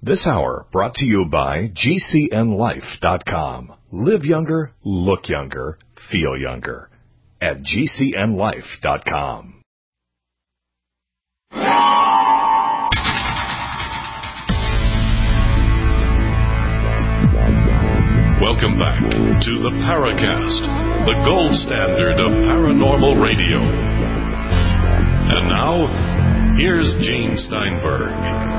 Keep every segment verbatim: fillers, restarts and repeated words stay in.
This hour brought to you by G C N life dot com. Live younger, look younger, feel younger at G C N life dot com. Welcome back to the Paracast, the gold standard of paranormal radio. And now, here's Gene Steinberg.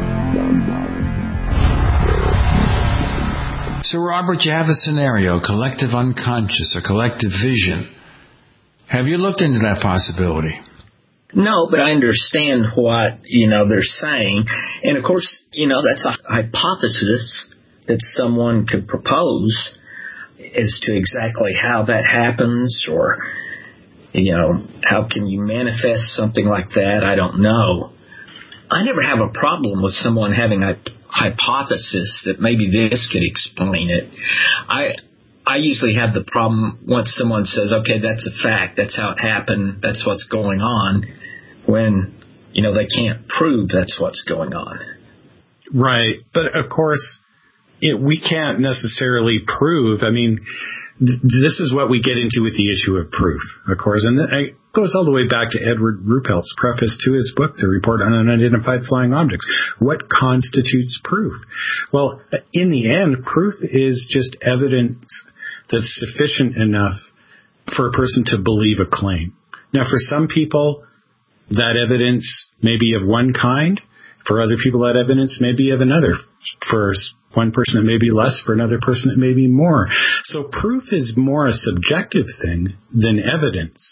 So, Robert, you have a scenario, collective unconscious or collective vision. Have you looked into that possibility? No, but I understand what, you know, they're saying. And, of course, you know, that's a hypothesis that someone could propose as to exactly how that happens or, you know, how can you manifest something like that? I don't know. I never have a problem with someone having a hypothesis that maybe this could explain it. I I usually have the problem once someone says, okay, that's a fact, that's how it happened, that's what's going on, when, you know, they can't prove that's what's going on. Right. But, of course, it, we can't necessarily prove. I mean, th- this is what we get into with the issue of proof, of course. And it goes all the way back to Edward Ruppelt's preface to his book, The Report on Unidentified Flying Objects. What constitutes proof? Well, in the end, proof is just evidence that's sufficient enough for a person to believe a claim. Now, for some people, that evidence may be of one kind. For other people, that evidence may be of another. For one person, it may be less. For another person, it may be more. So proof is more a subjective thing than evidence.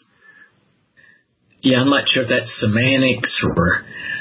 Yeah, I'm not sure if that's semantics or,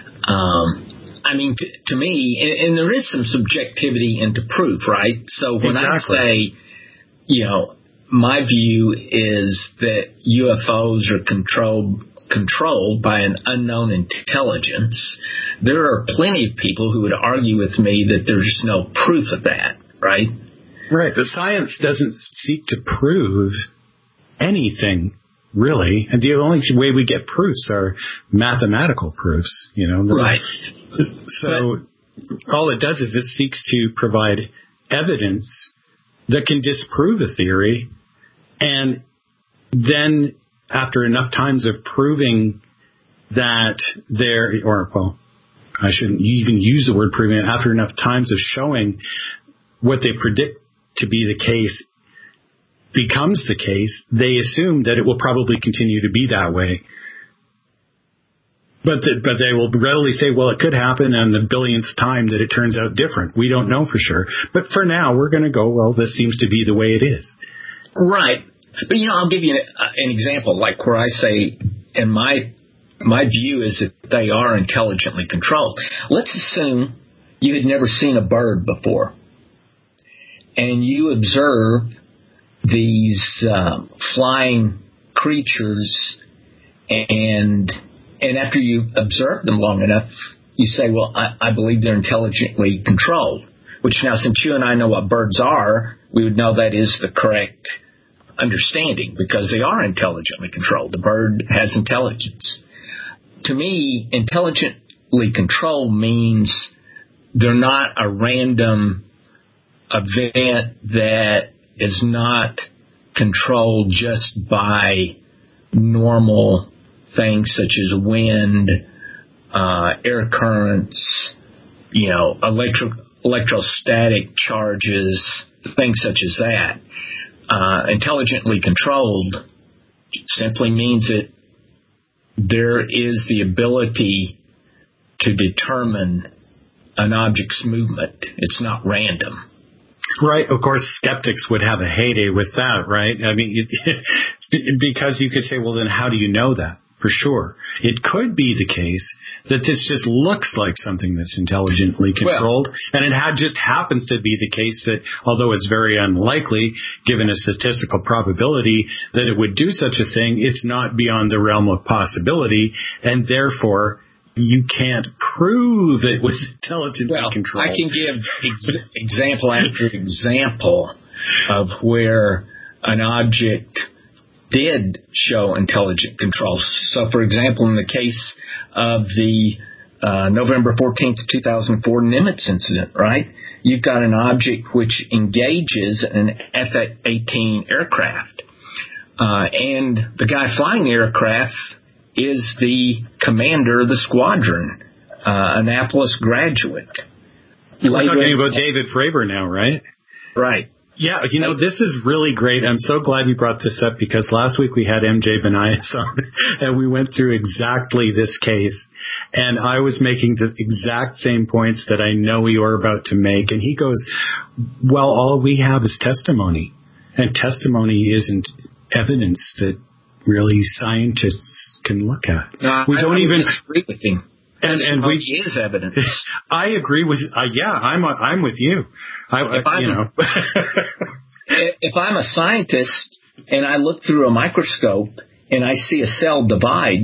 um, I mean, to, to me, and, and there is some subjectivity into proof, right? So when exactly. I say, you know, my view is that U F Os are controlled controlled by an unknown intelligence, there are plenty of people who would argue with me that there's no proof of that, right? Right. The science doesn't seek to prove anything, really. And the only way we get proofs are mathematical proofs, you know. Right. So but, all it does is it seeks to provide evidence that can disprove a theory, and then after enough times of proving that there, or, well, I shouldn't even use the word proving, after enough times of showing what they predict to be the case becomes the case, they assume that it will probably continue to be that way. But the, but they will readily say, well, it could happen on the billionth time that it turns out different. We don't know for sure. But for now, we're going to go, well, this seems to be the way it is. Right. But, you know, I'll give you an, uh, an example, like where I say, in my my view is that they are intelligently controlled. Let's assume you had never seen a bird before, and you observe these uh, flying creatures, and and after you observe them long enough, you say, well, I, I believe they're intelligently controlled, which now, since you and I know what birds are, we would know that is the correct understanding, because they are intelligently controlled. The bird has intelligence. To me, intelligently controlled means they're not a random event that is not controlled just by normal things such as wind, uh, air currents, you know, electro electrostatic charges, things such as that. Uh, intelligently controlled simply means that there is the ability to determine an object's movement. It's not random. Right. Of course, skeptics would have a heyday with that, right? I mean, because you could say, well, then how do you know that? For sure. It could be the case that this just looks like something that's intelligently controlled, well, and it had just happens to be the case that, although it's very unlikely, given a statistical probability that it would do such a thing, it's not beyond the realm of possibility, and therefore you can't prove it was intelligently well, controlled. I can give ex- example after example of where an object did show intelligent control. So, for example, in the case of the uh, November fourteenth, two thousand four Nimitz incident, right? You've got an object which engages an F eighteen aircraft. Uh, and the guy flying the aircraft is the commander of the squadron, uh, Annapolis graduate. We're Later, talking about David Fravor now, right? Right. Yeah, you know, this is really great. I'm so glad you brought this up because last week we had M J Banias on and we went through exactly this case. And I was making the exact same points that I know you're about to make. And he goes, well, all we have is testimony. And testimony isn't evidence that really scientists can look at. No, we I don't even disagree with him. And, and we is evidence. I agree with. Uh, yeah, I'm. A, I'm with you. I, if I'm, you know, if I'm a scientist and I look through a microscope and I see a cell divide,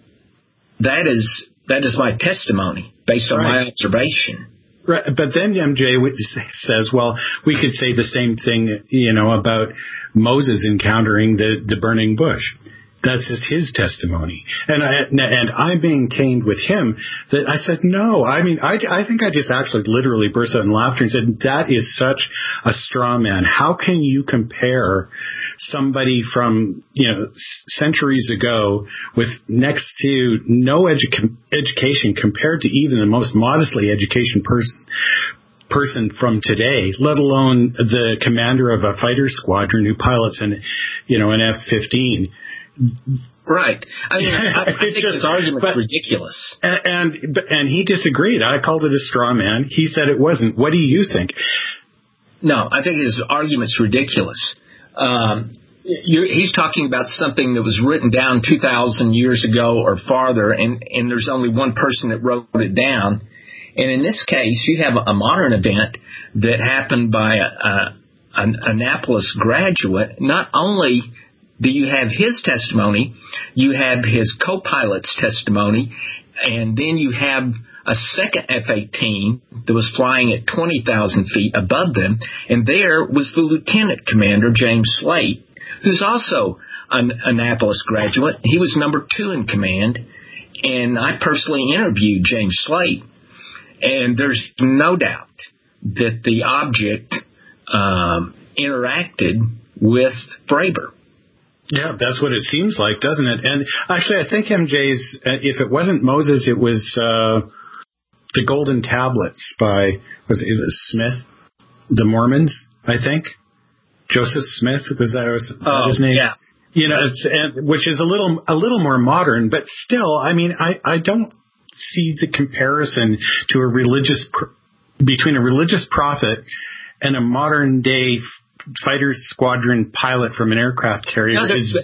that is that is my testimony based on right. my observation. Right, but then M J says, "Well, we could say the same thing, you know, about Moses encountering the the burning bush." That's just his testimony. And I, and I maintained with him that I said, no, I mean, I, I think I just actually literally burst out in laughter and said, that is such a straw man. How can you compare somebody from, you know, centuries ago with next to no edu- education compared to even the most modestly educated person, person from today, let alone the commander of a fighter squadron who pilots an, you know, an F fifteen. Right. I mean, I, I think just, this argument's but, ridiculous. And, and and he disagreed. I called it a straw man. He said it wasn't. What do you think? No, I think his argument's ridiculous. Um, you're, he's talking about something that was written down two thousand years ago or farther, and, and there's only one person that wrote it down. And in this case, you have a, a modern event that happened by a, a, an Annapolis graduate. Not only do you have his testimony, you have his co-pilot's testimony, and then you have a second F eighteen that was flying at twenty thousand feet above them, and there was the lieutenant commander, James Slate, who's also an Annapolis graduate. He was number two in command, and I personally interviewed James Slate, and there's no doubt that the object um, interacted with Fravor. Yeah, that's what it seems like, doesn't it? And actually, I think M J's, uh, if it wasn't Moses, it was uh, the Golden Tablets by, was it, it was Smith, the Mormons, I think. Joseph Smith, was that, was that oh, his name? Yeah. You know, it's, and, which is a little a little more modern, but still, I mean, I, I don't see the comparison to a religious, between a religious prophet and a modern day fighter squadron pilot from an aircraft carrier. No, is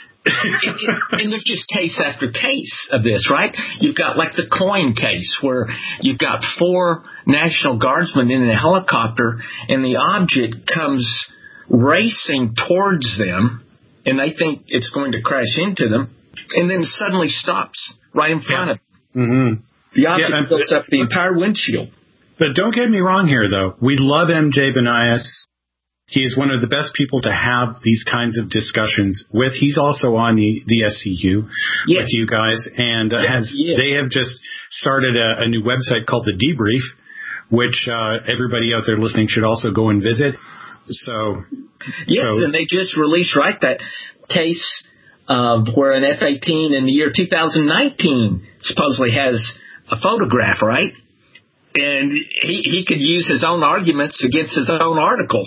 and there's just case after case of this, right? You've got like the Coyne case where you've got four National Guardsmen in a helicopter and the object comes racing towards them and they think it's going to crash into them and then suddenly stops right in front yeah. of them. Mm-hmm. The object yeah, builds up the entire windshield. But don't get me wrong here, though. We love M J Banias. He is one of the best people to have these kinds of discussions with. He's also on the, the S C U yes. with you guys, and uh, yes, has they have just started a, a new website called The Debrief, which uh, everybody out there listening should also go and visit. So yes, so, and they just released right that case of where an F eighteen in the year two thousand nineteen supposedly has a photograph, right? And he, he could use his own arguments against his own article.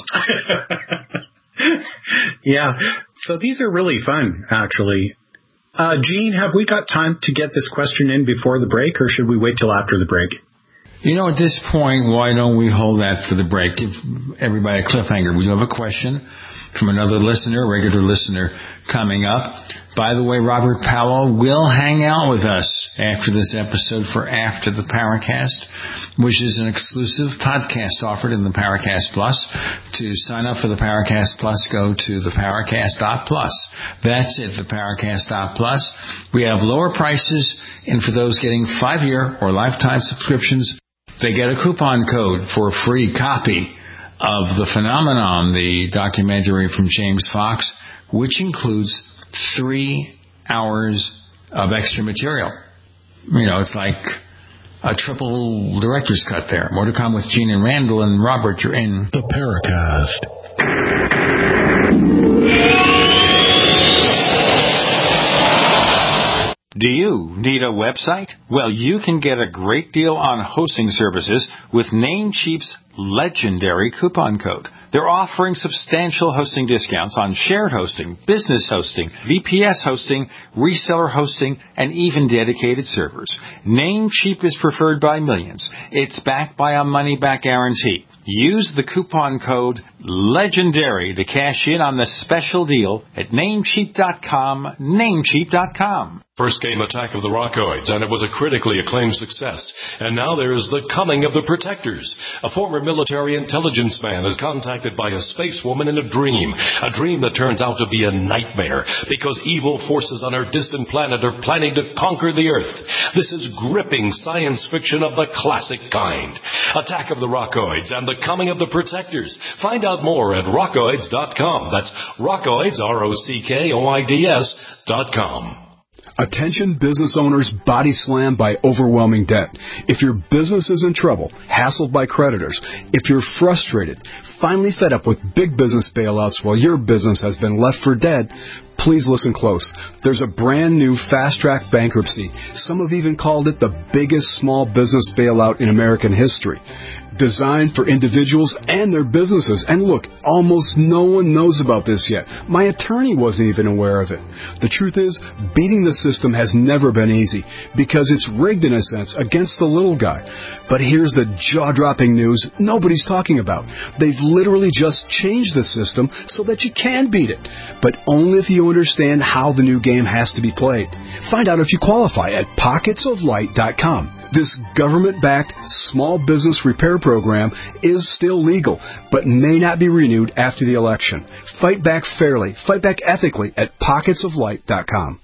Yeah. So these are really fun, actually. Uh, Gene, have we got time to get this question in before the break, or should we wait till after the break? You know, at this point, why don't we hold that for the break? Give everybody a cliffhanger. We do have a question from another listener, regular listener, coming up. By the way, Robert Powell will hang out with us after this episode for After the Paracast, which is an exclusive podcast offered in the Paracast Plus. To sign up for the Paracast Plus, go to the paracast dot plus. That's it, the paracast dot plus. We have lower prices, and for those getting five-year or lifetime subscriptions, they get a coupon code for a free copy of The Phenomenon, the documentary from James Fox, which includes three hours of extra material. You know, it's like a triple director's cut there. More to come with Gene and Randall. And Robert, you're in the Paracast. Do you need a website? Well, you can get a great deal on hosting services with Namecheap's legendary coupon code. They're offering substantial hosting discounts on shared hosting, business hosting, V P S hosting, reseller hosting, and even dedicated servers. Namecheap is preferred by millions. It's backed by a money-back guarantee. Use the coupon code LEGENDARY to cash in on the special deal at namecheap dot com, namecheap dot com. First came Attack of the Rockoids, and it was a critically acclaimed success. And now there's The Coming of the Protectors. A former military intelligence man is contacted by a space woman in a dream. A dream that turns out to be a nightmare because evil forces on our distant planet are planning to conquer the Earth. This is gripping science fiction of the classic kind. Attack of the Rockoids and The Coming of the Protectors. Find out more at rockoids dot com. That's Rockoids, R O C K O I D S dot com. Attention business owners body slammed by overwhelming debt. If your business is in trouble, hassled by creditors, if you're frustrated, finally fed up with big business bailouts while your business has been left for dead, please listen close. There's a brand new fast-track bankruptcy. Some have even called it the biggest small business bailout in American history. Designed for individuals and their businesses. And look, almost no one knows about this yet. My attorney wasn't even aware of it. The truth is, beating the system has never been easy because it's rigged in a sense against the little guy. But here's the jaw-dropping news nobody's talking about. They've literally just changed the system so that you can beat it, but only if you understand how the new game has to be played. Find out if you qualify at pockets of light dot com. This government-backed small business repair program is still legal, but may not be renewed after the election. Fight back fairly, fight back ethically at pockets of light dot com.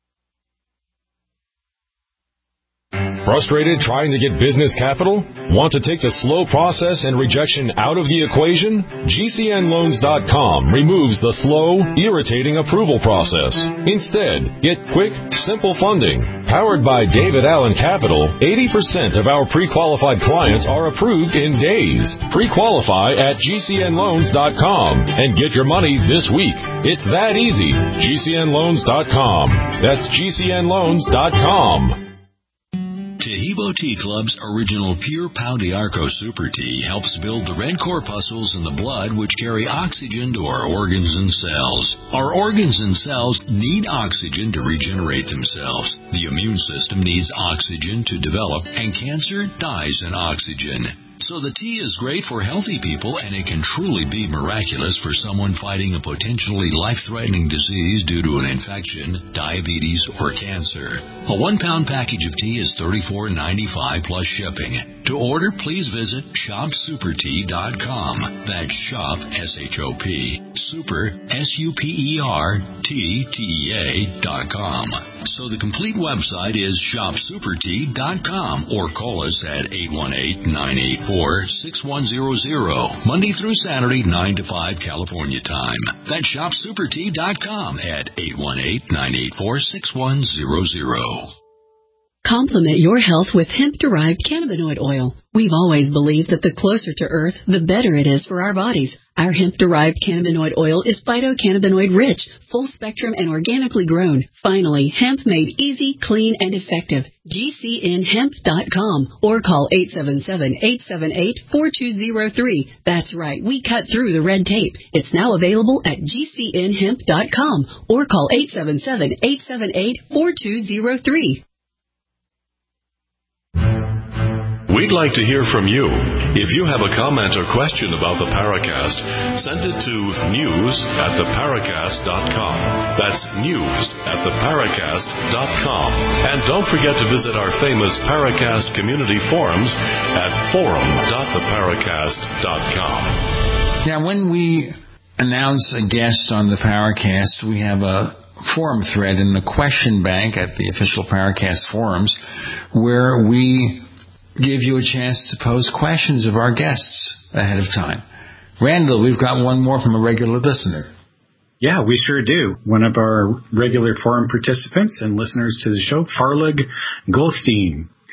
Frustrated trying to get business capital? Want to take the slow process and rejection out of the equation? G C N loans dot com removes the slow, irritating approval process. Instead, get quick, simple funding. Powered by David Allen Capital, eighty percent of our pre-qualified clients are approved in days. Pre-qualify at G C N loans dot com and get your money this week. It's that easy. G C N loans dot com. That's G C N loans dot com. Tahibo Tea Club's original Pure Pau d'Arco Super Tea helps build the red corpuscles in the blood which carry oxygen to our organs and cells. Our organs and cells need oxygen to regenerate themselves. The immune system needs oxygen to develop, and cancer dies in oxygen. So the tea is great for healthy people, and it can truly be miraculous for someone fighting a potentially life-threatening disease due to an infection, diabetes, or cancer. A one-pound package of tea is thirty-four ninety-five plus shipping. To order, please visit shop super tea dot com. That's shop, S H O P, super, S U P E R, T T E A dot com. So the complete website is shop super tea dot com, or call us at eight one eight, nine eight four, six one zero zero, Monday through Saturday, nine to five California time. That's shop super tea dot com at eight one eight, nine eight four, six one zero zero. Complement your health with hemp-derived cannabinoid oil. We've always believed that the closer to Earth, the better it is for our bodies. Our hemp-derived cannabinoid oil is phytocannabinoid-rich, full-spectrum, and organically grown. Finally, hemp made easy, clean, and effective. G C N hemp dot com or call eight seven seven, eight seven eight, four two zero three. That's right, we cut through the red tape. It's now available at G C N hemp dot com or call eight seven seven, eight seven eight, four two zero three. We'd like to hear from you. If you have a comment or question about the Paracast, send it to news at the paracast dot com. That's news at the paracast dot com. And don't forget to visit our famous Paracast community forums at forum dot the paracast dot com. Now, when we announce a guest on the Paracast, we have a forum thread in the question bank at the official Paracast forums where we give you a chance to pose questions of our guests ahead of time. Randall, we've got one more from a regular listener. Yeah, we sure do. One of our regular forum participants and listeners to the show, Farlig Goldstein.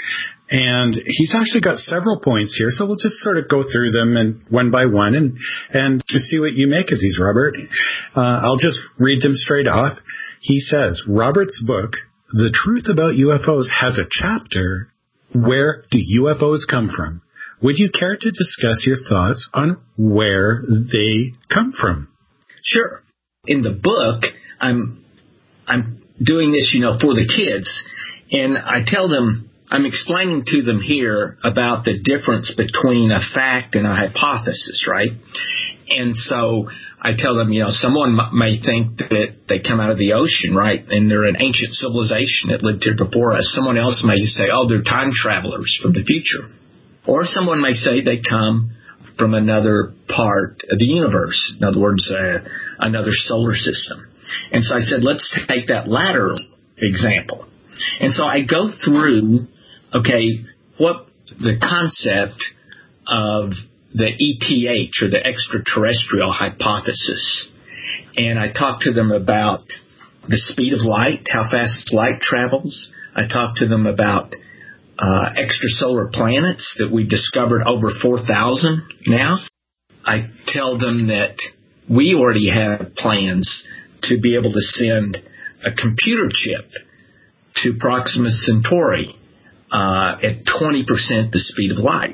And he's actually got several points here, so we'll just sort of go through them and one by one and and to see what you make of these, Robert. Uh, I'll just read them straight off. He says, Robert's book, The Truth About U F Os, has a chapter, Where Do U F Os Come From? Would you care to discuss your thoughts on where they come from? Sure. In the book, I'm I'm doing this, you know, for the kids, and I tell them, I'm explaining to them here about the difference between a fact and a hypothesis, right? And so I tell them, you know, someone m- may think that they come out of the ocean, right? And they're an ancient civilization that lived here before us. Someone else may say, oh, they're time travelers from the future. Or someone may say they come from another part of the universe. In other words, uh, another solar system. And so I said, let's take that latter example. And so I go through, okay, what the concept of the E T H, or the extraterrestrial hypothesis. And I talk to them about the speed of light, how fast light travels. I talk to them about uh, extrasolar planets that we've discovered over four thousand now. I tell them that we already have plans to be able to send a computer chip to Proxima Centauri uh, at twenty percent the speed of light.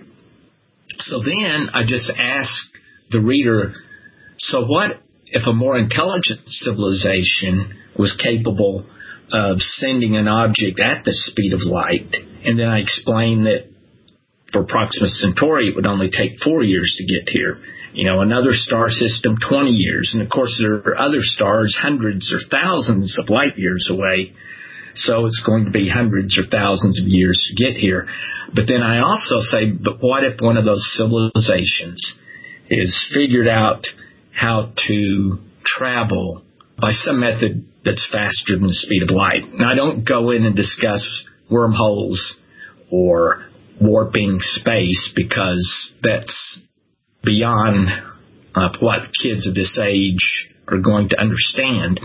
So then I just ask the reader, so what if a more intelligent civilization was capable of sending an object at the speed of light? And then I explain that for Proxima Centauri, it would only take four years to get here. You know, another star system, twenty years. And, of course, there are other stars hundreds or thousands of light years away. So it's going to be hundreds or thousands of years to get here. But then I also say, but what if one of those civilizations is figured out how to travel by some method that's faster than the speed of light? And I don't go in and discuss wormholes or warping space, because that's beyond uh, what kids of this age are going to understand.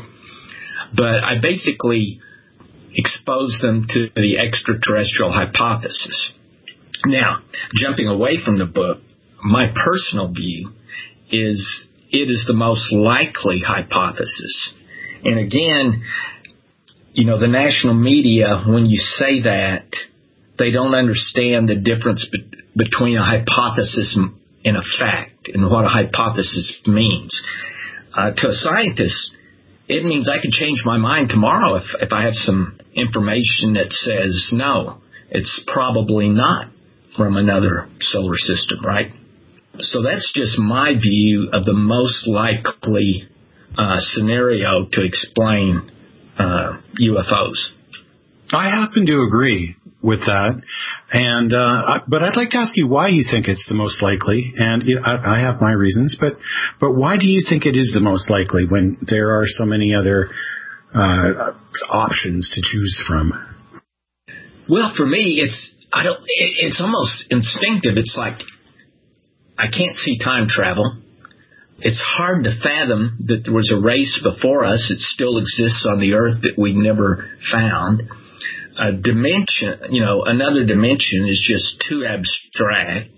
But I basically expose them to the extraterrestrial hypothesis. Now, jumping away from the book, my personal view is it is the most likely hypothesis. And again, you know, the national media, when you say that, they don't understand the difference be- between a hypothesis and a fact, and what a hypothesis means. Uh, to a scientist, it means I could change my mind tomorrow if, if I have some information that says, no, it's probably not from another solar system, right? So that's just my view of the most likely uh, scenario to explain uh, U F Os. I happen to agree with that, and uh, I, but I'd like to ask you why you think it's the most likely. And you know, I, I have my reasons, but but why do you think it is the most likely when there are so many other uh, options to choose from? Well, for me, it's I don't. It, it's almost instinctive. It's like I can't see time travel. It's hard to fathom that there was a race before us. It still exists on the Earth that we never found. A dimension, you know, another dimension is just too abstract.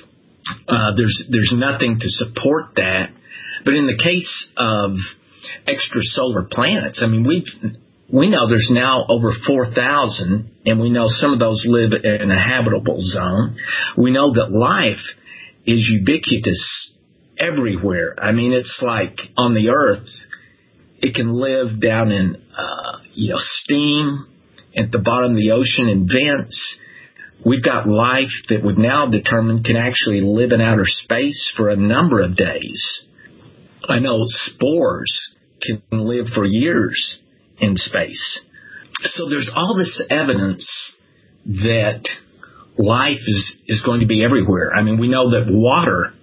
Uh, there's there's nothing to support that. But in the case of extrasolar planets, I mean, we we know there's now over four thousand, and we know some of those live in a habitable zone. We know that life is ubiquitous everywhere. I mean, it's like on the Earth, it can live down in, uh, you know, steam, at the bottom of the ocean in vents. We've got life that we've now determined can actually live in outer space for a number of days. I know spores can live for years in space. So there's all this evidence that life is, is going to be everywhere. I mean, we know that water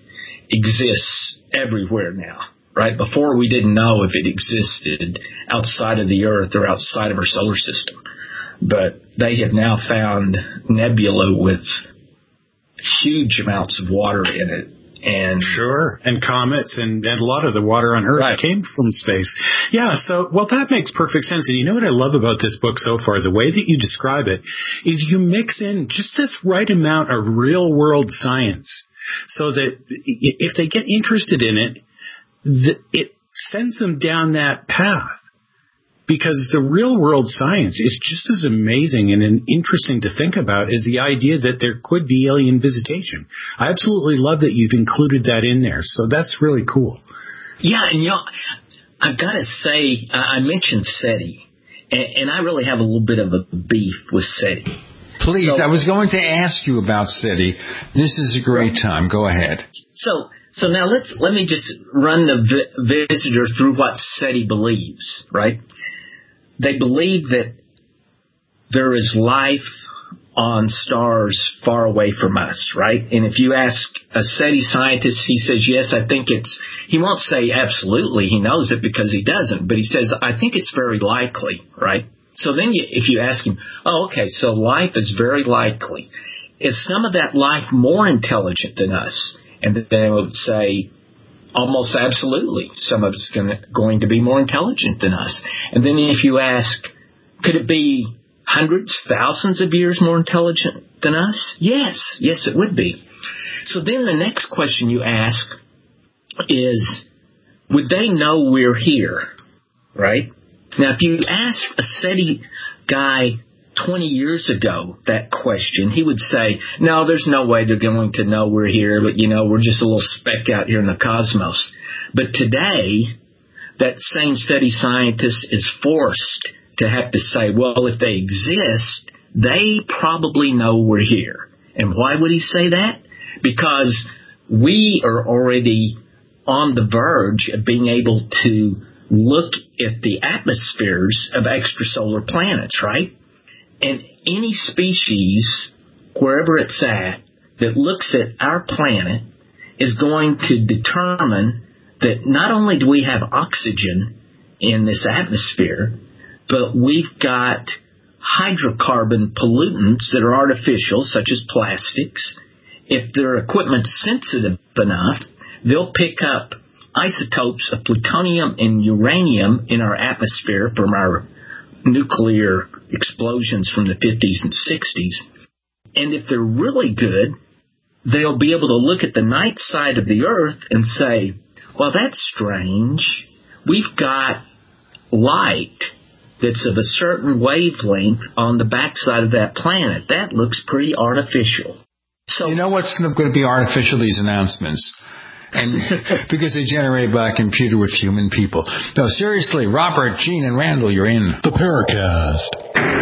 exists everywhere now, right? Before, we didn't know if it existed outside of the Earth or outside of our solar system. But they have now found nebula with huge amounts of water in it And sure, and comets, and, and a lot of the water on Earth right. came from space. Yeah, so, well, that makes perfect sense. And you know what I love about this book so far? The way that you describe it is you mix in just this right amount of real-world science so that if they get interested in it, it sends them down that path. Because the real-world science is just as amazing and interesting to think about as the idea that there could be alien visitation. I absolutely love that you've included that in there. So that's really cool. Yeah, and you know, I've got to say, I mentioned SETI, and, and I really have a little bit of a beef with SETI. Please, so, I was going to ask you about SETI. This is a great time. Go ahead. So, so now let's let me just run the vi- visitor through what SETI believes, right? They believe that there is life on stars far away from us, right? And if you ask a SETI scientist, he says, yes, I think it's, he won't say absolutely, he knows it because he doesn't, but he says, I think it's very likely, right? So then you, if you ask him, oh, okay, so life is very likely. Is some of that life more intelligent than us? And then they would say, almost absolutely. Some of it's gonna, going to be more intelligent than us. And then if you ask, could it be hundreds, thousands of years more intelligent than us? Yes. Yes, it would be. So then the next question you ask is, would they know we're here? Right? Now, if you ask a SETI guy twenty years ago that question, he would say, no, there's no way they're going to know we're here, but, you know, we're just a little speck out here in the cosmos. But today, that same SETI scientist is forced to have to say, well, if they exist, they probably know we're here. And why would he say that? Because we are already on the verge of being able to look at the atmospheres of extrasolar planets, right? And any species, wherever it's at, that looks at our planet is going to determine that not only do we have oxygen in this atmosphere, but we've got hydrocarbon pollutants that are artificial, such as plastics. If their equipment's sensitive enough, they'll pick up isotopes of plutonium and uranium in our atmosphere from our nuclear explosions from the fifties and sixties. And if they're really good, they'll be able to look at the night side of the Earth and say, well, that's strange. We've got light that's of a certain wavelength on the backside of that planet. That looks pretty artificial. So, you know what's going to be artificial, these announcements? And because they're generated by a computer with human people. No, seriously, Robert, Gene, and Randall, you're in the Paracast.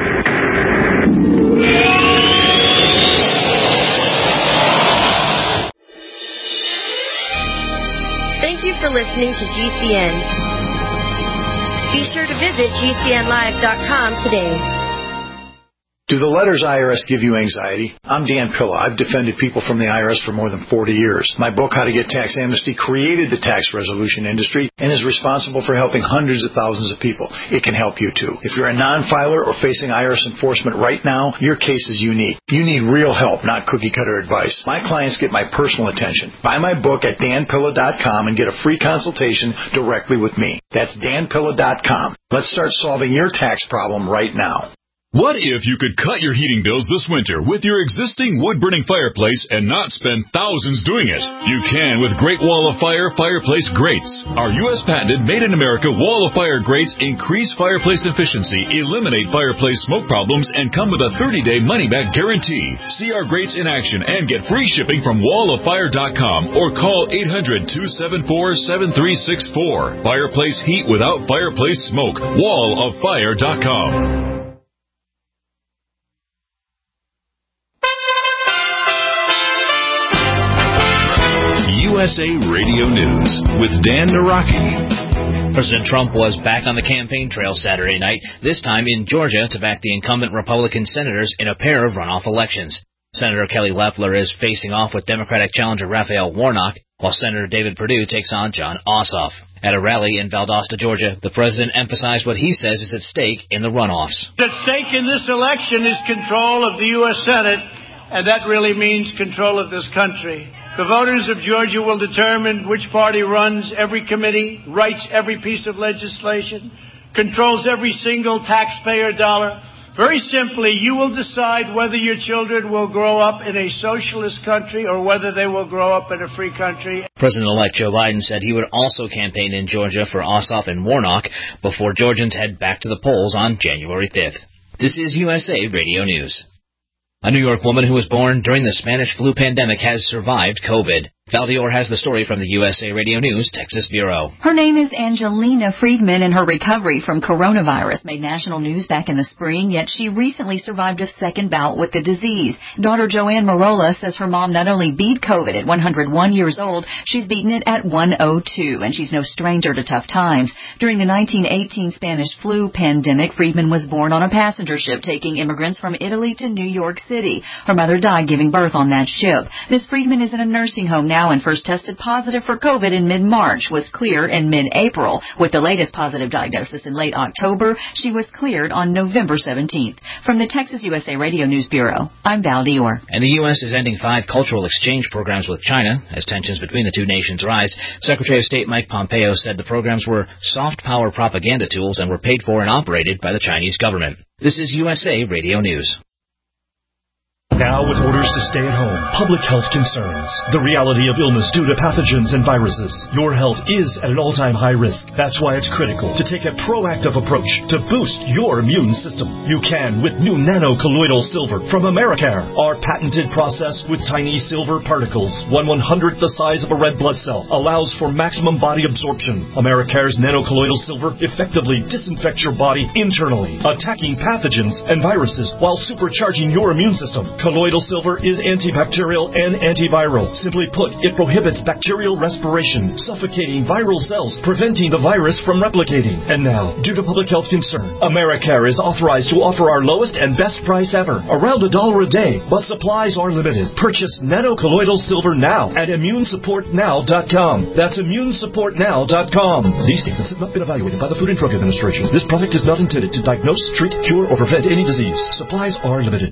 Thank you for listening to G C N. Be sure to visit G C N live dot com today. Do the letters I R S give you anxiety? I'm Dan Pilla. I've defended people from the I R S for more than forty years. My book, How to Get Tax Amnesty, created the tax resolution industry and is responsible for helping hundreds of thousands of people. It can help you too. If you're a non-filer or facing I R S enforcement right now, your case is unique. You need real help, not cookie-cutter advice. My clients get my personal attention. Buy my book at dan pilla dot com and get a free consultation directly with me. That's dan pilla dot com. Let's start solving your tax problem right now. What if you could cut your heating bills this winter with your existing wood-burning fireplace and not spend thousands doing it? You can with Great Wall of Fire Fireplace Grates. Our U S patented made-in-America Wall of Fire grates increase fireplace efficiency, eliminate fireplace smoke problems, and come with a thirty-day money-back guarantee. See our grates in action and get free shipping from wall of fire dot com or call eight hundred, two seven four, seven three six four. Fireplace heat without fireplace smoke. wall of fire dot com. U S A Radio News with Dan Naraki. President Trump was back on the campaign trail Saturday night, this time in Georgia to back the incumbent Republican senators in a pair of runoff elections. Senator Kelly Loeffler is facing off with Democratic challenger Raphael Warnock, while Senator David Perdue takes on John Ossoff. At a rally in Valdosta, Georgia, the president emphasized what he says is at stake in the runoffs. At stake in this election is control of the U S Senate, and that really means control of this country. The voters of Georgia will determine which party runs every committee, writes every piece of legislation, controls every single taxpayer dollar. Very simply, you will decide whether your children will grow up in a socialist country or whether they will grow up in a free country. President-elect Joe Biden said he would also campaign in Georgia for Ossoff and Warnock before Georgians head back to the polls on January fifth. This is U S A Radio News. A New York woman who was born during the Spanish flu pandemic has survived COVID. Val Dior has the story from the U S A Radio News Texas Bureau. Her name is Angelina Friedman, and her recovery from coronavirus made national news back in the spring, yet she recently survived a second bout with the disease. Daughter Joanne Marola says her mom not only beat COVID at one hundred one years old, she's beaten it at one oh two, and she's no stranger to tough times. During the nineteen eighteen Spanish flu pandemic, Friedman was born on a passenger ship taking immigrants from Italy to New York City. Her mother died giving birth on that ship. Miss Friedman is in a nursing home now and first tested positive for COVID in mid-March, was clear in mid-April. With the latest positive diagnosis in late October, she was cleared on November seventeenth. From the Texas U S A Radio News Bureau, I'm Val Dior. And the U S is ending five cultural exchange programs with China as tensions between the two nations rise. Secretary of State Mike Pompeo said the programs were soft power propaganda tools and were paid for and operated by the Chinese government. This is U S A Radio News. Now, with orders to stay at home, public health concerns, the reality of illness due to pathogens and viruses, your health is at an all-time high risk. That's why it's critical to take a proactive approach to boost your immune system. You can with new nano-colloidal silver from Americare. Our patented process with tiny silver particles, one one-hundredth the size of a red blood cell, allows for maximum body absorption. Americare's nano-colloidal silver effectively disinfects your body internally, attacking pathogens and viruses while supercharging your immune system. Colloidal silver is antibacterial and antiviral. Simply put, it prohibits bacterial respiration, suffocating viral cells, preventing the virus from replicating. And now, due to public health concern, Americare is authorized to offer our lowest and best price ever, around a dollar a day, but supplies are limited. Purchase nano-colloidal silver now at immune support now dot com. That's immune support now dot com. These statements have not been evaluated by the Food and Drug Administration. This product is not intended to diagnose, treat, cure, or prevent any disease. Supplies are limited.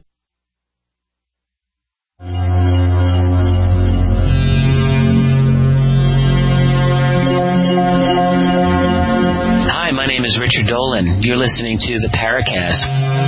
Hi, my name is Richard Dolan. You're listening to the Paracast.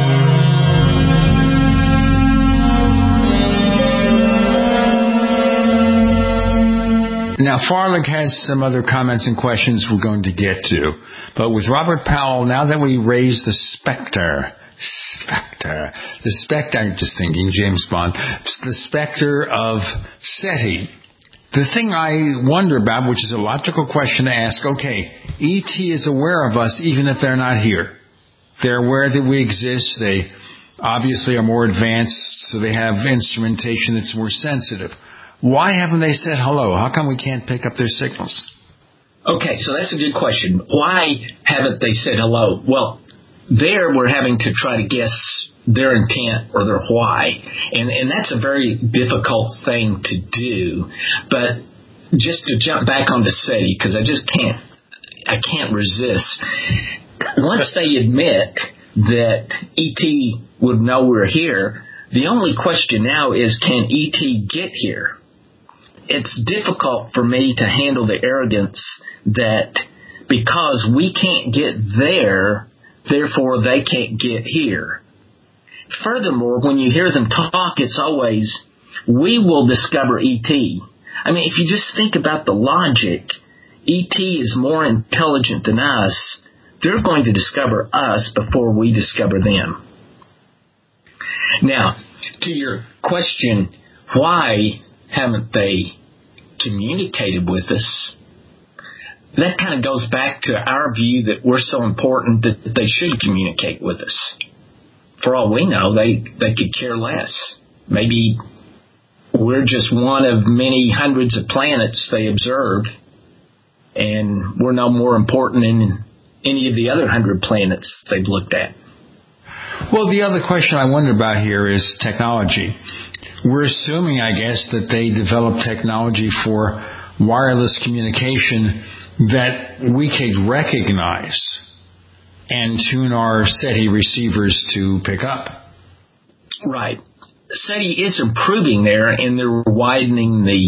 Now, Farley has some other comments and questions we're going to get to. But with Robert Powell, now that we raise the specter, specter, the specter, I'm just thinking James Bond, the specter of SETI. The thing I wonder about, which is a logical question to ask, okay, E T is aware of us even if they're not here. They're aware that we exist. They obviously are more advanced, so they have instrumentation that's more sensitive. Why haven't they said hello? How come we can't pick up their signals? Okay, so that's a good question. Why haven't they said hello? Well, there we're having to try to guess their intent or their why. And, and that's a very difficult thing to do. But just to jump back onto SETI, because I just can't, I can't resist. Once they admit that E T would know we're here, the only question now is, can E T get here? It's difficult for me to handle the arrogance that because we can't get there, therefore they can't get here. Furthermore, when you hear them talk, it's always, we will discover E T. I mean, if you just think about the logic, E T is more intelligent than us. They're going to discover us before we discover them. Now, to your question, why haven't they communicated with us? That kind of goes back to our view that we're so important that they should communicate with us. For all we know, they, they could care less. Maybe we're just one of many hundreds of planets they observed, and we're no more important than any of the other hundred planets they've looked at. Well, the other question I wonder about here is technology. We're assuming, I guess, that they developed technology for wireless communication that we could recognize and tune our SETI receivers to pick up. Right. SETI is improving there, and they're widening the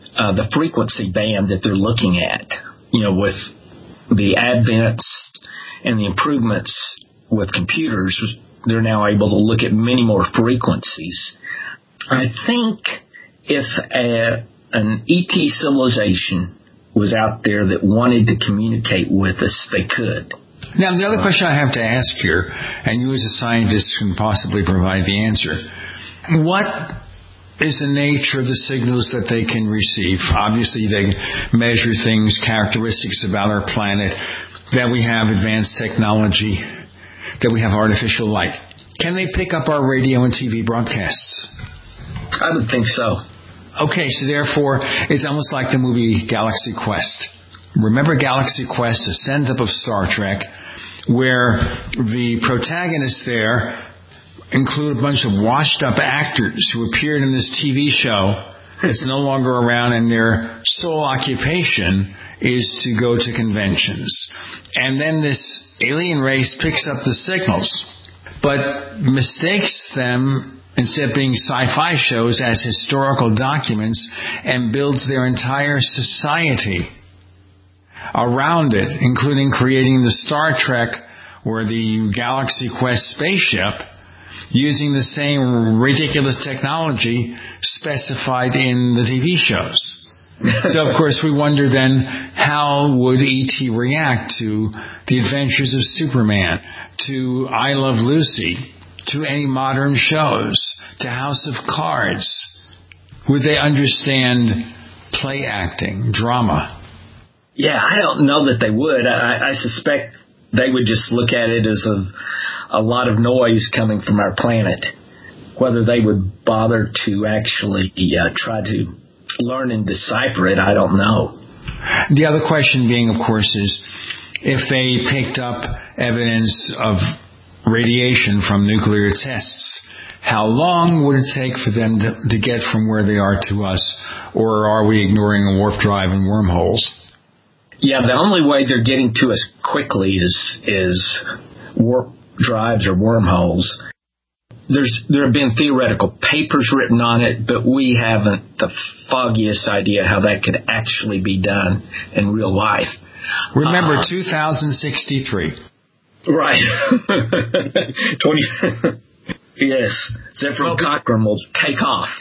uh, the frequency band that they're looking at. You know, with the advents and the improvements with computers, they're now able to look at many more frequencies. I think if a, an E T civilization was out there that wanted to communicate with us, they could. Now, the other question I have to ask here, and you as a scientist can possibly provide the answer, what is the nature of the signals that they can receive? Obviously, they measure things, characteristics about our planet, that we have advanced technology, that we have artificial light. Can they pick up our radio and T V broadcasts? I would think so. Okay, so therefore, it's almost like the movie Galaxy Quest. Remember Galaxy Quest, a send-up of Star Trek, where the protagonists there include a bunch of washed-up actors who appeared in this T V show that's no longer around, and their sole occupation is to go to conventions. And then this alien race picks up the signals, but mistakes them, instead of being sci-fi shows, as historical documents, and builds their entire society around it, including creating the Star Trek or the Galaxy Quest spaceship using the same ridiculous technology specified in the T V shows. So, of course, we wonder then, how would E T react to the adventures of Superman, to I Love Lucy, to any modern shows, to House of Cards? Would they understand play acting, drama? Yeah, I don't know that they would. I, I suspect they would just look at it as a, a lot of noise coming from our planet. Whether they would bother to actually uh, try to learn and decipher it, I don't know. The other question being, of course, is if they picked up evidence of radiation from nuclear tests, how long would it take for them to, to get from where they are to us? Or are we ignoring a warp drive and wormholes? Yeah, the only way they're getting to us quickly is is warp drives or wormholes. There's there have been theoretical papers written on it, but we haven't the foggiest idea how that could actually be done in real life. Remember, uh, two thousand sixty-three. Right. Twenty. Yes, Zephyr well, Cochrane will take off.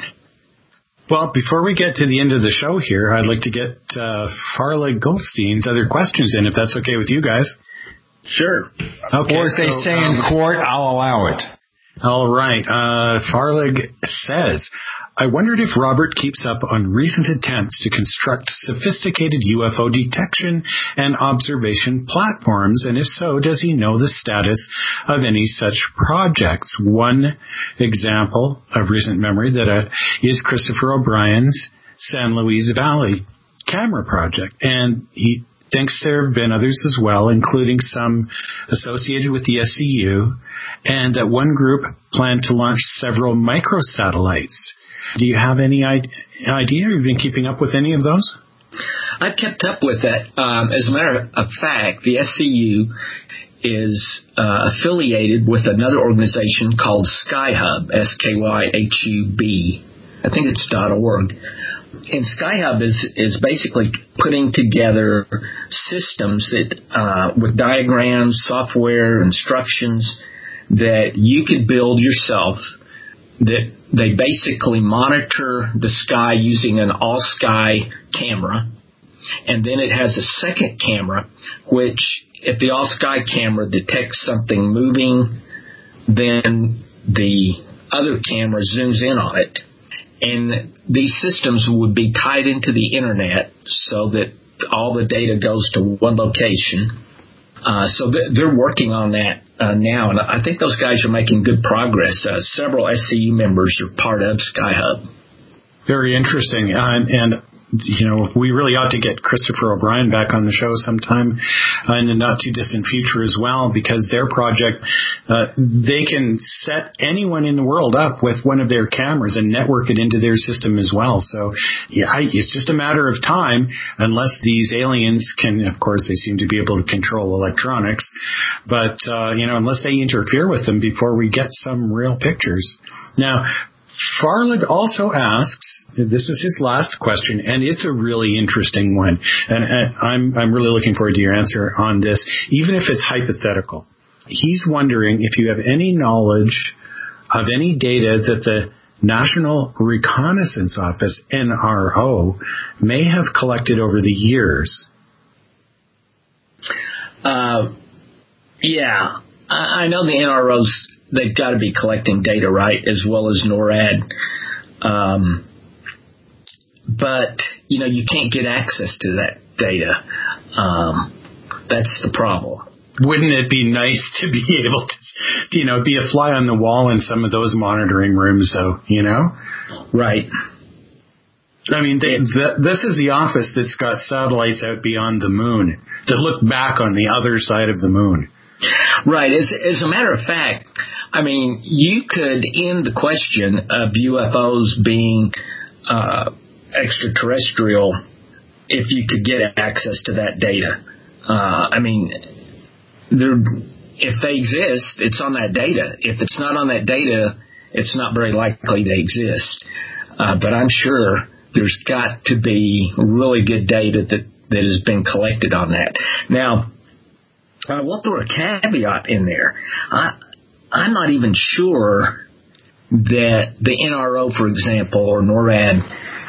Well, before we get to the end of the show here, I'd like to get uh, Farley Goldstein's other questions in, if that's okay with you guys. Sure. Okay. Or if they so, say um, in court, I'll allow it. All right. Uh, Farlig says, I wondered if Robert keeps up on recent attempts to construct sophisticated U F O detection and observation platforms, and if so, does he know the status of any such projects? One example of recent memory that uh, is Christopher O'Brien's San Luis Valley camera project, and he thinks there have been others as well, including some associated with the S C U, and that one group planned to launch several microsatellites. Do you have any idea? Have you been keeping up with any of those? I've kept up with that. Um, as a matter of fact, the S C U is uh, affiliated with another organization called Skyhub, S K Y H U B. I think it's .org. And Skyhub is, is basically putting together systems that, uh, with diagrams, software, instructions that you could build yourself, that they basically monitor the sky using an all-sky camera. And then it has a second camera, which if the all-sky camera detects something moving, then the other camera zooms in on it. And these systems would be tied into the internet so that all the data goes to one location. Uh, so th- they're working on that uh, now, and I think those guys are making good progress. Uh, several S C U members are part of Skyhub. Very interesting. Uh, and, you know, we really ought to get Christopher O'Brien back on the show sometime uh, in the not-too-distant future as well, because their project, uh, they can set anyone in the world up with one of their cameras and network it into their system as well. So, yeah, it's just a matter of time, unless these aliens can, of course, they seem to be able to control electronics, but, uh, you know, unless they interfere with them before we get some real pictures. Now, Farley also asks, this is his last question, and it's a really interesting one, and, and I'm I'm really looking forward to your answer on this, even if it's hypothetical. He's wondering if you have any knowledge of any data that the National Reconnaissance Office, N R O, may have collected over the years. Uh, yeah, I, I know the N R Os, they've got to be collecting data, right, as well as NORAD. Um, but, you know, you can't get access to that data. Um, that's the problem. Wouldn't it be nice to be able to, you know, be a fly on the wall in some of those monitoring rooms, though, you know? Right. I mean, they, the, this is the office that's got satellites out beyond the moon that look back on the other side of the moon. Right. As, as a matter of fact, I mean, you could end the question of U F Os being uh, extraterrestrial if you could get access to that data. Uh, I mean, They're, if they exist, it's on that data. If it's not on that data, it's not very likely they exist. Uh, but I'm sure there's got to be really good data that, that has been collected on that. Now, I will throw a caveat in there. I, I'm not even sure that the N R O, for example, or NORAD,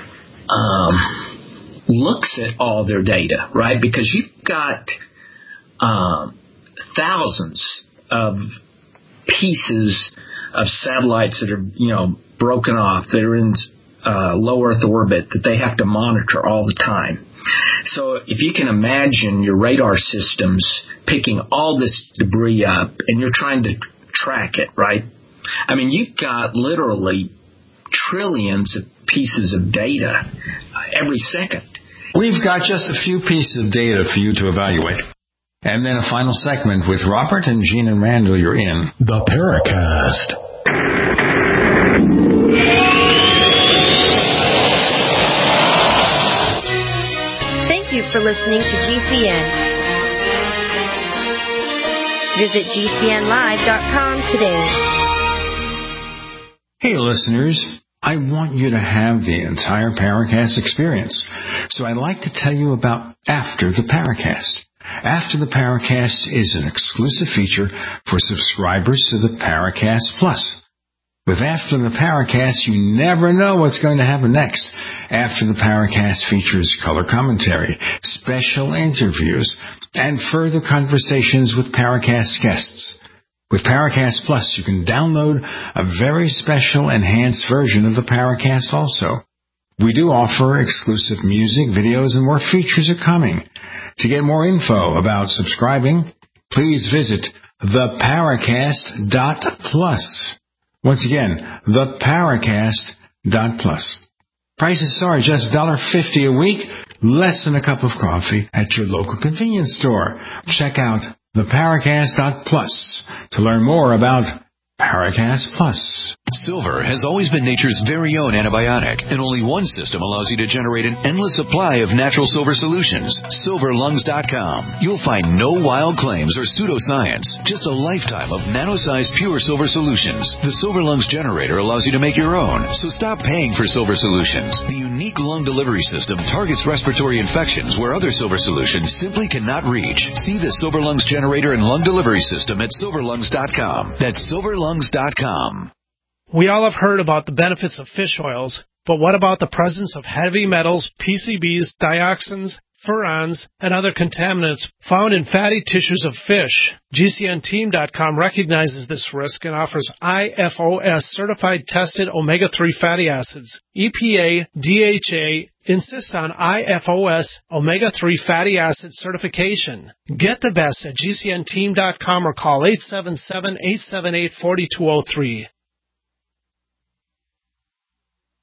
um, looks at all their data, right? Because you've got um, thousands of pieces of satellites that are, you know, broken off, that are in uh, low Earth orbit, that they have to monitor all the time. So if you can imagine your radar systems picking all this debris up and you're trying to track it, right? I mean, you've got literally trillions of pieces of data every second. We've got just a few pieces of data for you to evaluate. And then a final segment with Robert and Gene and Randall. You're in The Paracast. Thank you for listening to G C N. Visit G C N live dot com today. Hey, listeners. I want you to have the entire Paracast experience. So I'd like to tell you about After the Paracast. After the Paracast is an exclusive feature for subscribers to the Paracast Plus. With After the Paracast, you never know what's going to happen next. After the Paracast features color commentary, special interviews, and further conversations with Paracast guests. With Paracast Plus, you can download a very special enhanced version of the Paracast also. We do offer exclusive music, videos, and more features are coming. To get more info about subscribing, please visit the paracast dot plus. Once again, the paracast dot plus. Prices are just one dollar fifty a week, less than a cup of coffee at your local convenience store. Check out the paracast dot plus to learn more about Paracast Plus. Silver has always been nature's very own antibiotic, and only one system allows you to generate an endless supply of natural silver solutions. silver lungs dot com. You'll find no wild claims or pseudoscience, just a lifetime of nano-sized pure silver solutions. The Silver Lungs generator allows you to make your own, so stop paying for silver solutions. The unique lung delivery system targets respiratory infections where other silver solutions simply cannot reach. See the Silver Lungs generator and lung delivery system at silver lungs dot com. That's silver lungs dot com. We all have heard about the benefits of fish oils, but what about the presence of heavy metals, P C Bs, dioxins, furans, and other contaminants found in fatty tissues of fish? G C N team dot com recognizes this risk and offers I F O S certified tested omega three fatty acids. E P A, D H A insist on I F O S omega three fatty acid certification. Get the best at G C N team dot com or call eight seven seven, eight seven eight, four two zero three.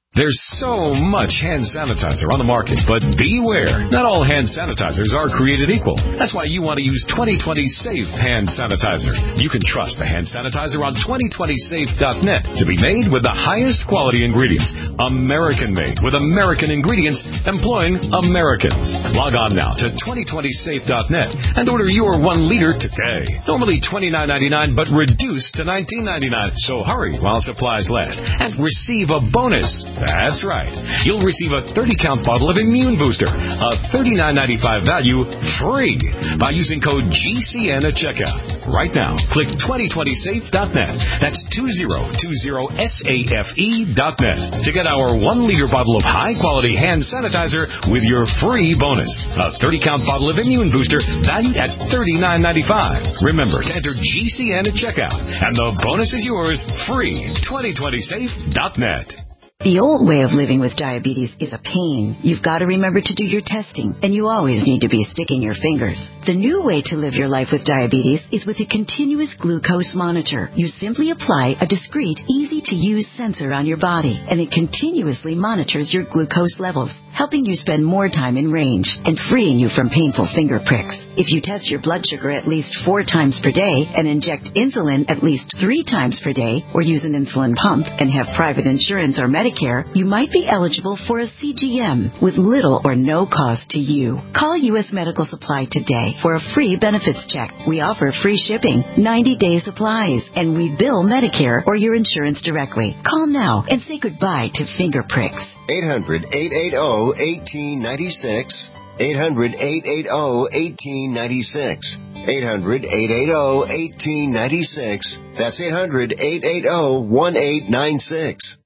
There's so much hand sanitizer on the market, but beware. Not all hand sanitizers are created equal. That's why you want to use twenty twenty Safe Hand Sanitizer. You can trust the hand sanitizer on twenty twenty safe dot net to be made with the highest quality ingredients. American-made with American ingredients employing Americans. Log on now to twenty twenty safe dot net and order your one liter today. Normally twenty-nine ninety-nine, but reduced to nineteen ninety-nine. So hurry while supplies last and receive a bonus. That's right. You'll receive a thirty count bottle of Immune Booster, a thirty-nine ninety-five value, free by using code G C N at checkout. Right now, click twenty twenty safe dot net. That's twenty twenty safe dot net to get our one liter bottle of high-quality hand sanitizer with your free bonus. A thirty count bottle of Immune Booster valued at thirty-nine ninety-five. Remember to enter G C N at checkout, and the bonus is yours free. twenty twenty safe dot net. The old way of living with diabetes is a pain. You've got to remember to do your testing, and you always need to be sticking your fingers. The new way to live your life with diabetes is with a continuous glucose monitor. You simply apply a discreet, easy-to-use sensor on your body, and it continuously monitors your glucose levels, helping you spend more time in range and freeing you from painful finger pricks. If you test your blood sugar at least four times per day and inject insulin at least three times per day, or use an insulin pump and have private insurance or Medicare, you might be eligible for a C G M with little or no cost to you. Call U S Medical Supply today for a free benefits check. We offer free shipping, ninety-day supplies, and we bill Medicare or your insurance directly. Call now and say goodbye to finger pricks. eight hundred, eight eight zero, one eight nine six. eight hundred, eight eight zero, one eight nine six. eight hundred, eight eight zero, one eight nine six. That's eight hundred, eight eight zero, one eight nine six.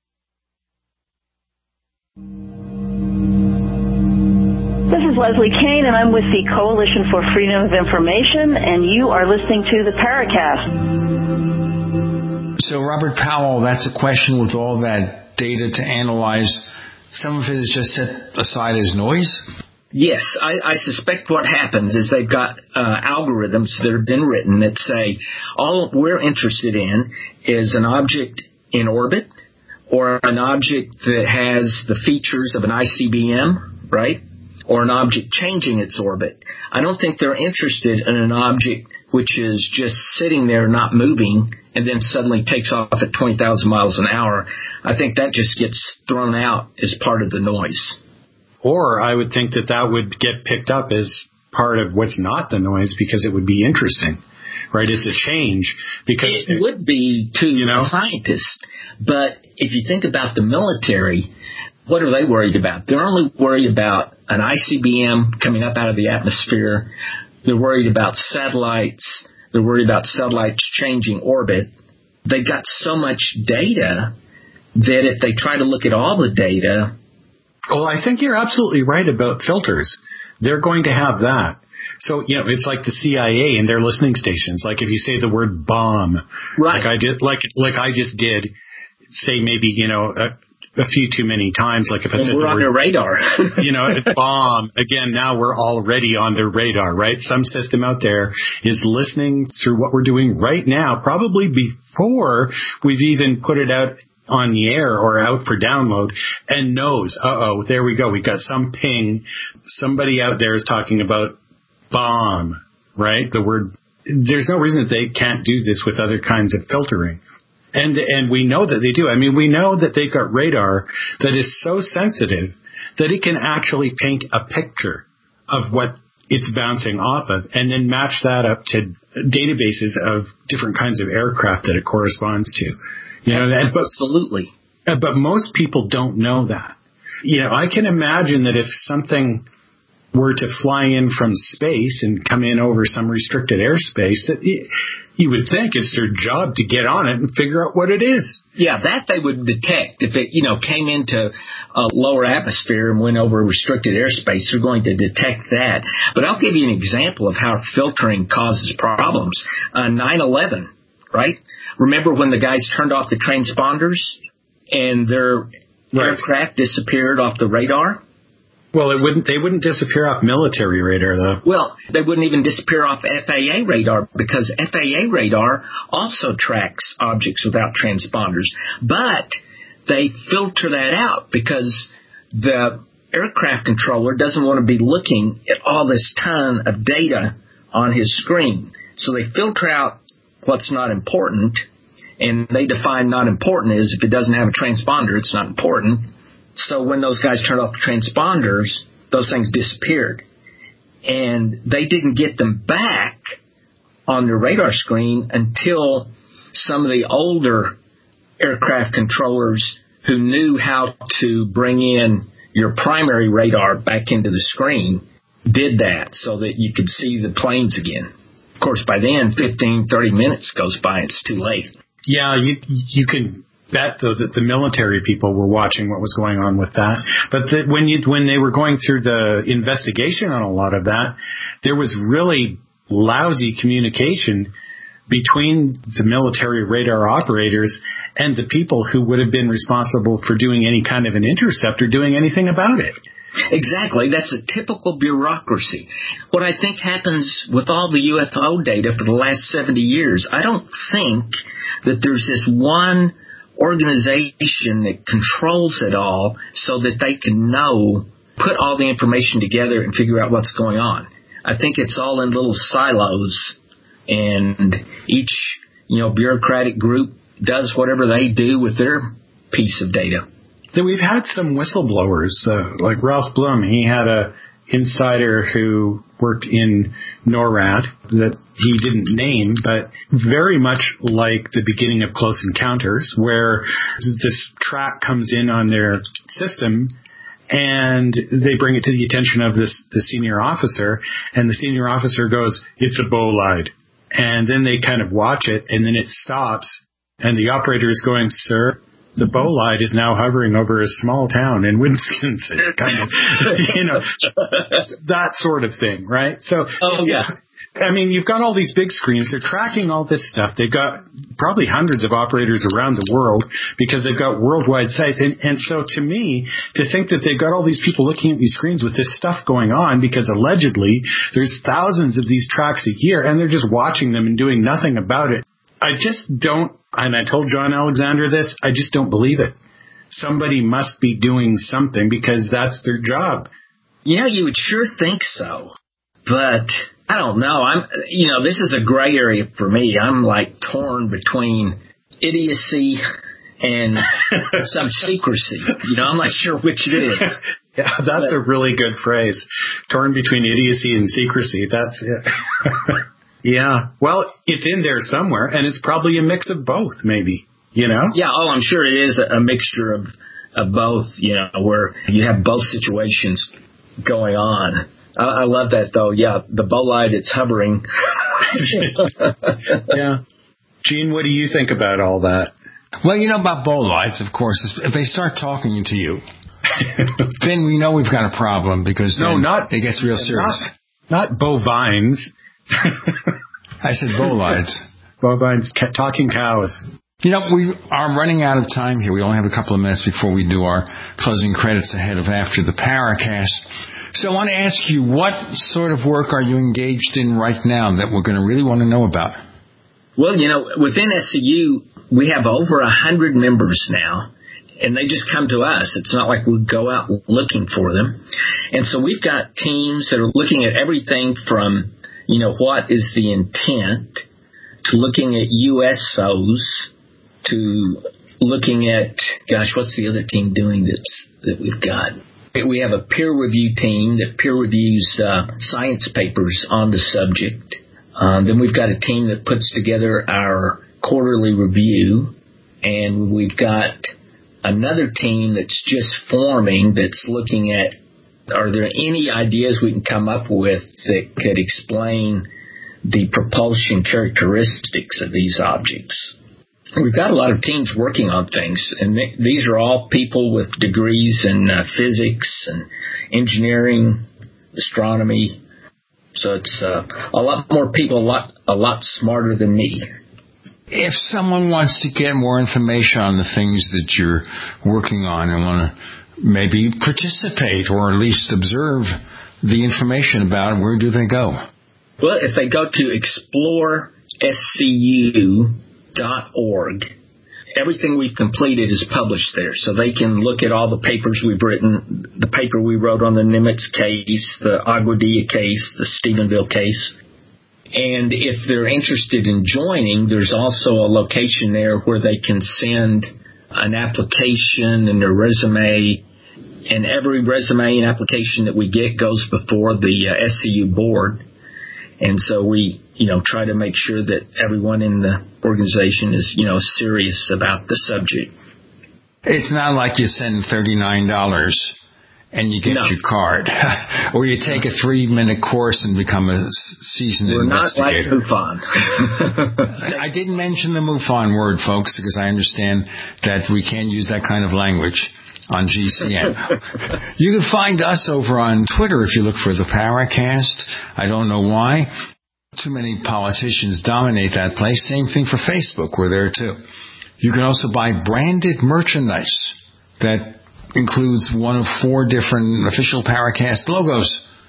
This is Leslie Kane, and I'm with the Coalition for Freedom of Information, and you are listening to the Paracast. So, Robert Powell, that's a question with all that data to analyze. Some of it is just set aside as noise? Yes, I, I suspect what happens is they've got uh, algorithms that have been written that say all we're interested in is an object in orbit or an object that has the features of an I C B M, right? Or an object changing its orbit. I don't think they're interested in an object which is just sitting there not moving and then suddenly takes off at twenty thousand miles an hour. I think that just gets thrown out as part of the noise. Or I would think that that would get picked up as part of what's not the noise because it would be interesting, right? It's a change because it would be to you know? a scientist. But if you think about the military, what are they worried about? They're only worried about an I C B M coming up out of the atmosphere. They're worried about satellites. They're worried about satellites changing orbit. They've got so much data that if they try to look at all the data... Well, I think you're absolutely right about filters. They're going to have that. So, you know, it's like the C I A and their listening stations. Like if you say the word bomb, right. like I did, like like I just did, say maybe, you know, a, a few too many times. Like if I and said we're the on word, their radar. you know, bomb, again, now we're already on their radar, right? Some system out there is listening through what we're doing right now, probably before we've even put it out on the air or out for download, and knows, uh-oh, there we go. We got some ping. Somebody out there is talking about bomb, right? The word, there's no reason that they can't do this with other kinds of filtering. And and we know that they do. I mean, we know that they've got radar that is so sensitive that it can actually paint a picture of what it's bouncing off of and then match that up to databases of different kinds of aircraft that it corresponds to. You know, that, but, absolutely. But most people don't know that. You know, I can imagine that if something were to fly in from space and come in over some restricted airspace, that it, you would think it's their job to get on it and figure out what it is. Yeah, that they would detect. If it, you know, came into a lower atmosphere and went over restricted airspace, they're going to detect that. But I'll give you an example of how filtering causes problems. Uh, nine eleven, right? Remember when the guys turned off the transponders and their right. aircraft disappeared off the radar? Well, it wouldn't. They wouldn't disappear off military radar, though. Well, they wouldn't even disappear off F A A radar because F A A radar also tracks objects without transponders. But they filter that out because the aircraft controller doesn't want to be looking at all this ton of data on his screen. So they filter out what's not important, and they define not important as if it doesn't have a transponder, it's not important. So when those guys turned off the transponders, those things disappeared. And they didn't get them back on their radar screen until some of the older aircraft controllers who knew how to bring in your primary radar back into the screen did that so that you could see the planes again. Of course, by then, fifteen, thirty minutes goes by, it's too late. Yeah, you you can bet, though, that the military people were watching what was going on with that. But the, when you when they were going through the investigation on a lot of that, there was really lousy communication between the military radar operators and the people who would have been responsible for doing any kind of an intercept or doing anything about it. Exactly. That's a typical bureaucracy. What I think happens with all the U F O data for the last seventy years, I don't think that there's this one organization that controls it all so that they can know, put all the information together and figure out what's going on. I think it's all in little silos, and each, you know, bureaucratic group does whatever they do with their piece of data. Then we've had some whistleblowers, uh, like Ralph Blum. He had a insider who worked in NORAD that he didn't name, but very much like the beginning of Close Encounters, where this track comes in on their system and they bring it to the attention of this the senior officer, and the senior officer goes, "It's a bolide." And then they kind of watch it, and then it stops, and the operator is going, "Sir, the bolide is now hovering over a small town in Wisconsin," kind of, you know, that sort of thing, right? So, oh, yeah. I mean, you've got all these big screens. They're tracking all this stuff. They've got probably hundreds of operators around the world because they've got worldwide sites. And, and so to me, to think that they've got all these people looking at these screens with this stuff going on because allegedly there's thousands of these tracks a year and they're just watching them and doing nothing about it. I just don't, and I told John Alexander this, I just don't believe it. Somebody must be doing something because that's their job. Yeah, you would sure think so. But I don't know. I'm, you know, this is a gray area for me. I'm like torn between idiocy and some secrecy. You know, I'm not sure which it is. Yeah, that's but, a really good phrase. Torn between idiocy and secrecy. That's it. Yeah. Well, it's in there somewhere, and it's probably a mix of both, maybe, you know? Yeah, oh, I'm sure it is a mixture of, of both, you know, where you have both situations going on. I, I love that, though. Yeah, the bolide, it's hovering. Yeah. Gene, what do you think about all that? Well, you know about bolides, of course. If they start talking to you, then we know we've got a problem because no, not, it gets real serious. Not, not bovines. I said bolides. Bovines, talking cows. You know, we are running out of time here. We only have a couple of minutes before we do our closing credits ahead of After the Paracast. So I want to ask you, what sort of work are you engaged in right now that we're going to really want to know about? Well, you know, within S C U, we have over a hundred members now, and they just come to us. It's not like we go out looking for them. And so we've got teams that are looking at everything from, you know, what is the intent, to looking at U S Os, to looking at, gosh, what's the other team doing that's, that we've got? We have a peer review team that peer reviews uh, science papers on the subject. Um, then we've got a team that puts together our quarterly review, and we've got another team that's just forming that's looking at, are there any ideas we can come up with that could explain the propulsion characteristics of these objects? We've got a lot of teams working on things, and th- these are all people with degrees in uh, physics and engineering, astronomy. So it's uh, a lot more people, a lot, a lot smarter than me. If someone wants to get more information on the things that you're working on and want to maybe participate or at least observe the information about it, where do they go? Well, if they go to explore S C U dot org, everything we've completed is published there, so they can look at all the papers we've written, the paper we wrote on the Nimitz case, the Aguadilla case, the Stephenville case. And if they're interested in joining, there's also a location there where they can send an application and their resume, and every resume and application that we get goes before the uh, S C U board. And so we, you know, try to make sure that everyone in the organization is, you know, serious about the subject. It's not like you send thirty-nine dollars and you get no. your card, or you take a three-minute course and become a seasoned We're investigator. We're not like MUFON. I didn't mention the MUFON word, folks, because I understand that we can't use that kind of language on G C N. You can find us over on Twitter if you look for the Paracast. I don't know why. Too many politicians dominate that place. Same thing for Facebook. We're there, too. You can also buy branded merchandise that includes one of four different official Paracast logos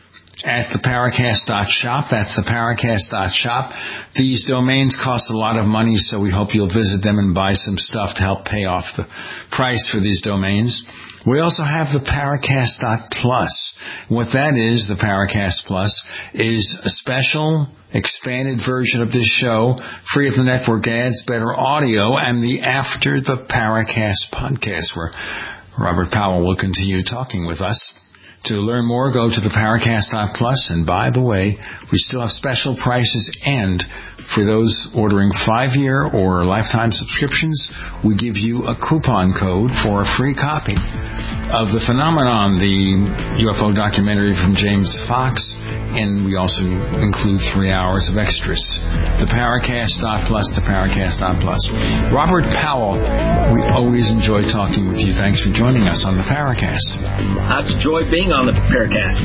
at the Paracast dot shop. That's the Paracast dot shop. These domains cost a lot of money, so we hope you'll visit them and buy some stuff to help pay off the price for these domains. We also have the Paracast dot plus. What that is, the Paracast Plus, is a special, expanded version of this show, free of the network ads, better audio, and the After the Paracast podcast, where Robert Powell will continue talking with us. To learn more, go to the Paracast dot plus, and by the way, we still have special prices, and for those ordering five-year or lifetime subscriptions, we give you a coupon code for a free copy of The Phenomenon, the U F O documentary from James Fox, and we also include three hours of extras. The Paracast dot plus, the Paracast dot plus. Robert Powell, we always enjoy talking with you. Thanks for joining us on the Paracast. I've enjoyed being on the Paracast.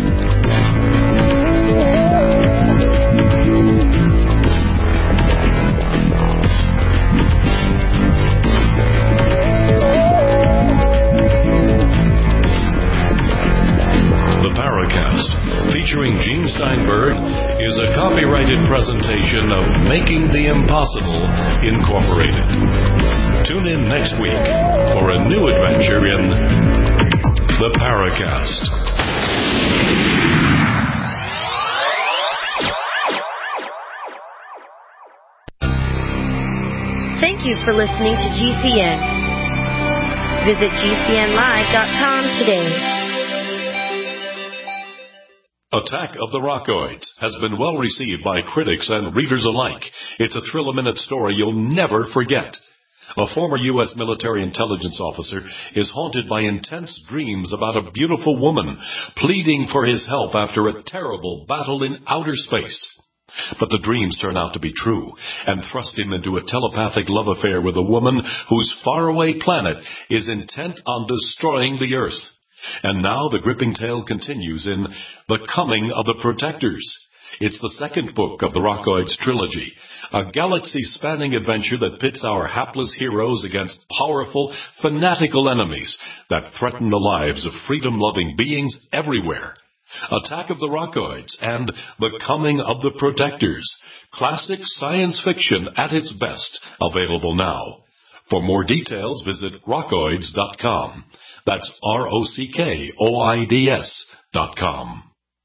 The Paracast, featuring Gene Steinberg, is a copyrighted presentation of Making the Impossible Incorporated. Tune in next week for a new adventure in The Paracast. Thank you for listening to G C N. Visit G C N live dot com today. Attack of the Rockoids has been well received by critics and readers alike. It's a thrill-a-minute story you'll never forget. A former U S military intelligence officer is haunted by intense dreams about a beautiful woman pleading for his help after a terrible battle in outer space. But the dreams turn out to be true and thrust him into a telepathic love affair with a woman whose faraway planet is intent on destroying the Earth. And now the gripping tale continues in The Coming of the Protectors. It's the second book of the Rockoids trilogy, a galaxy-spanning adventure that pits our hapless heroes against powerful, fanatical enemies that threaten the lives of freedom-loving beings everywhere. Attack of the Rockoids and The Coming of the Protectors, classic science fiction at its best, available now. For more details, visit rockoids dot com. That's R O C K O I D S dot com.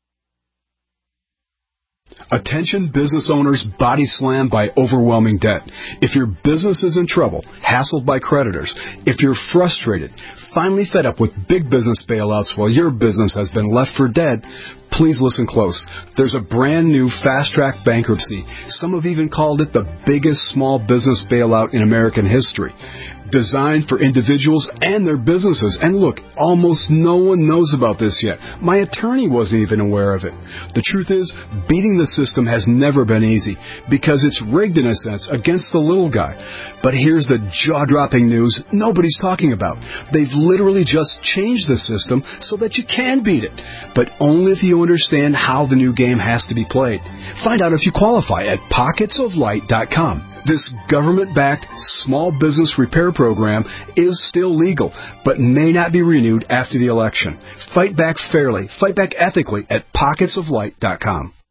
Attention business owners body slammed by overwhelming debt. If your business is in trouble, hassled by creditors, if you're frustrated, finally fed up with big business bailouts while your business has been left for dead, please listen close. There's a brand new fast-track bankruptcy. Some have even called it the biggest small business bailout in American history. Designed for individuals and their businesses. And look, almost no one knows about this yet. My attorney wasn't even aware of it. The truth is, beating the system has never been easy because it's rigged in a sense against the little guy. But here's the jaw-dropping news nobody's talking about. They've literally just changed the system so that you can beat it, but only if you understand how the new game has to be played. Find out if you qualify at pockets of light dot com. This government-backed small business repair program is still legal, but may not be renewed after the election. Fight back fairly, fight back ethically at pockets of light dot com.